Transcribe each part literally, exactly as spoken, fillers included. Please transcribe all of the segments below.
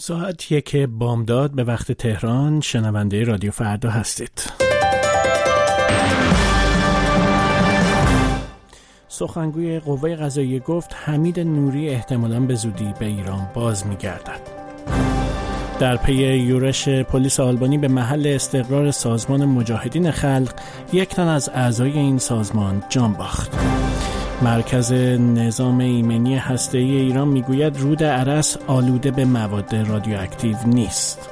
ساعت یک بامداد به وقت تهران. شنونده رادیو فردا هستید. سخنگوی قوه قضاییه گفت حمید نوری احتمالاً به زودی به ایران باز می‌گردد. در پی یورش پلیس آلبانی به محل استقرار سازمان مجاهدین خلق، یک تن از اعضای این سازمان جان باخت. مرکز نظام ایمنی هسته‌ای ایران میگوید رود ارس آلوده به مواد رادیواکتیو نیست.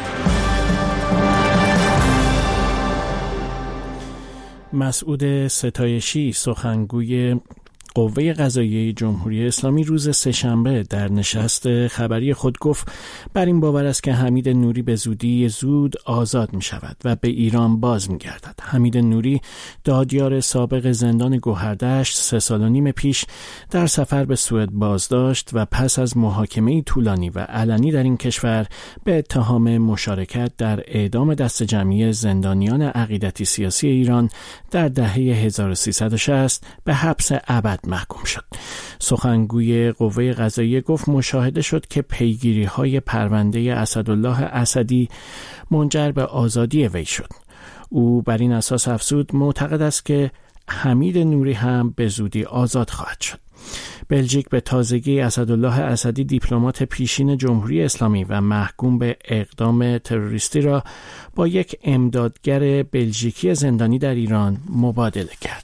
مسعود ستایشی سخنگوی قوه قضاییه جمهوری اسلامی روز سه‌شنبه در نشست خبری خود گفت بر این باور است که حمید نوری به زودی زود آزاد می شود و به ایران باز می گردد. حمید نوری دادیار سابق زندان گوهردشت سه سال و نیم پیش در سفر به سوئد بازداشت و پس از محاکمه طولانی و علنی در این کشور به اتهام مشارکت در اعدام دسته جمعی زندانیان عقیدتی سیاسی ایران در دهه هزار و سیصد و شصت به حبس ابد محکوم شد. سخنگوی قوه قضاییه گفت مشاهده شد که پیگیری‌های پرونده اسدالله اسدی منجر به آزادی وی شد. او بر این اساس افزود معتقد است که حمید نوری هم به زودی آزاد خواهد شد. بلژیک به تازگی اسدالله اسدی دیپلمات پیشین جمهوری اسلامی و محکوم به اقدام تروریستی را با یک امدادگر بلژیکی زندانی در ایران مبادله کرد.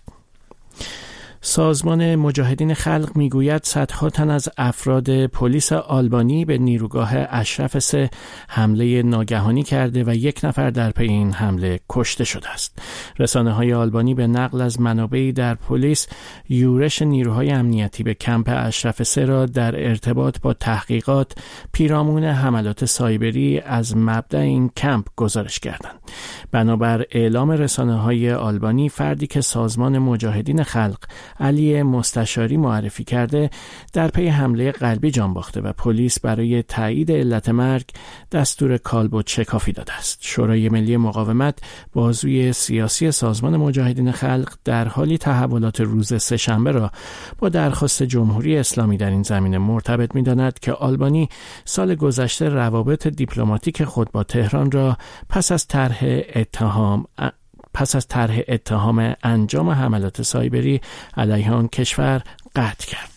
سازمان مجاهدین خلق میگوید صدها تن از افراد پلیس آلبانی به نیروگاه اشرف سه حمله ناگهانی کرده و یک نفر در پی این حمله کشته شده است. رسانه‌های آلبانی به نقل از منابعی در پلیس یورش نیروهای امنیتی به کمپ اشرف سه را در ارتباط با تحقیقات پیرامون حملات سایبری از مبدأ این کمپ گزارش کردند. بنابر اعلام رسانه‌های آلبانی، فردی که سازمان مجاهدین خلق علی مستشاری معرفی کرده در پی حمله قلبی جان باخته و پلیس برای تایید علت مرگ دستور کالبد شکافی داده است. شورای ملی مقاومت بازوی سیاسی سازمان مجاهدین خلق در حالی تحولات روز سه‌شنبه را با درخواست جمهوری اسلامی در این زمینه مرتبط می‌داند که آلبانی سال گذشته روابط دیپلماتیک خود با تهران را پس از طرح اتهام پس از طرح اتهام انجام حملات سایبری علیه آن کشور قطع کرد.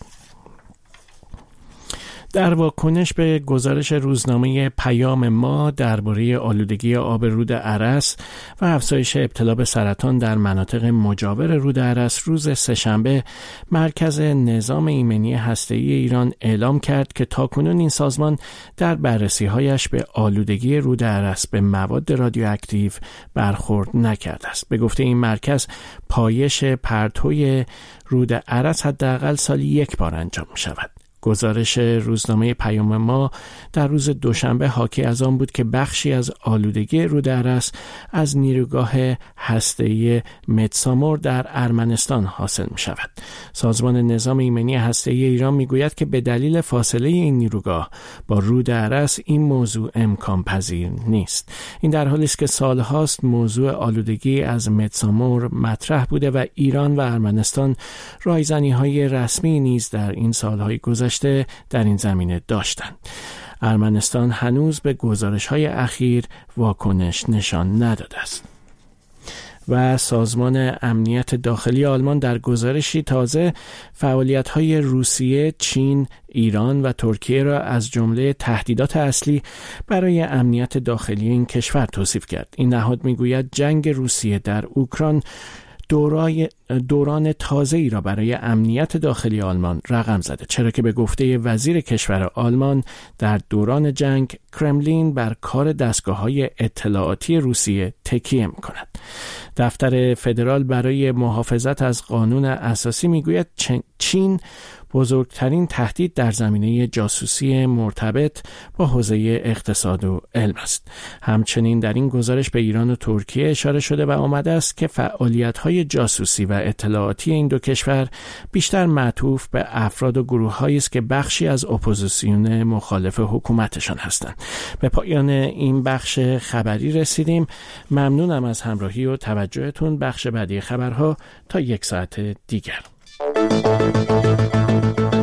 در واکنش به گزارش روزنامه پیام ما درباره آلودگی آب رود ارس و افزایش ابتلا به سرطان در مناطق مجاور رود ارس، روز سه‌شنبه مرکز نظام ایمنی هسته‌ای ایران اعلام کرد که تاکنون این سازمان در بررسی‌هایش به آلودگی رود ارس به مواد رادیواکتیو برخورد نکرده است. به گفته این مرکز، پایش پرتوی رود ارس حداقل سالی یک بار انجام می‌شود. گزارش روزنامه پیام ما در روز دوشنبه حاکی از آن بود که بخشی از آلودگی رود ارس از نیروگاه هسته‌ای متسامور در ارمنستان حاصل می شود. سازمان نظام ایمنی هسته‌ای ایران می گوید که به دلیل فاصله این نیروگاه با رود ارس این موضوع امکان پذیر نیست. این در حالی است که سالهاست موضوع آلودگی از متسامور مطرح بوده و ایران و ارمنستان رایزنی‌های رسمی نیز در این سالهای گذشته در این زمینه داشتند. ارمنستان هنوز به گزارش‌های اخیر واکنش نشان نداده است. و سازمان امنیت داخلی آلمان در گزارشی تازه فعالیت‌های روسیه، چین، ایران و ترکیه را از جمله تهدیدات اصلی برای امنیت داخلی این کشور توصیف کرد. این نهاد می‌گوید جنگ روسیه در اوکراین دورای دوران تازه‌ای را برای امنیت داخلی آلمان رقم زده، چرا که به گفته وزیر کشور آلمان در دوران جنگ کرملین بر کار دستگاه‌های اطلاعاتی روسیه تکیه می‌کند. دفتر فدرال برای محافظت از قانون اساسی می‌گوید چین بزرگترین تهدید در زمینه جاسوسی مرتبط با حوزه اقتصاد و علم است. همچنین در این گزارش به ایران و ترکیه اشاره شده و آمده است که فعالیت‌های جاسوسی و اطلاعاتی این دو کشور بیشتر معطوف به افراد و گروه‌هایی است که بخشی از اپوزیسیون مخالف حکومتشان هستند. به پایان این بخش خبری رسیدیم. ممنونم از همراهی و توجهتون. بخش بعدی خبرها تا یک ساعت دیگر.